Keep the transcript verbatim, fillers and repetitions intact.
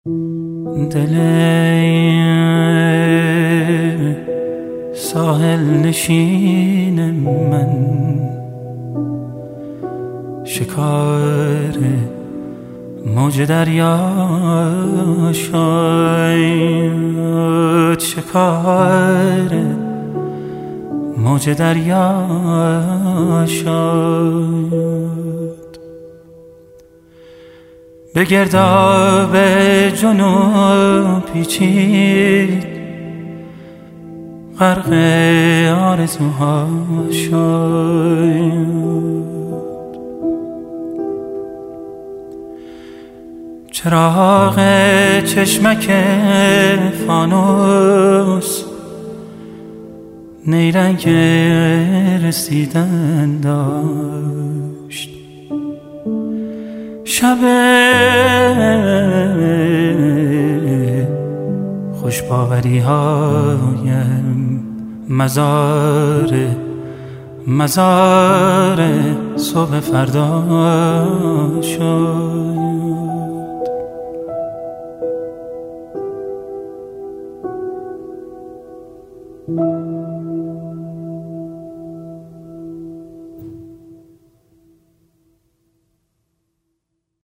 دل ساحل نشین من شکار موج دریا شد، شکار موج دریا شد. به گرداب جنوب پیچید، غرق آرزوها شد. چراغ چشمک فانوس نیرنگ رسیدن داشت. شب خوشباوری هایم مزار مزار صبح فردا شد.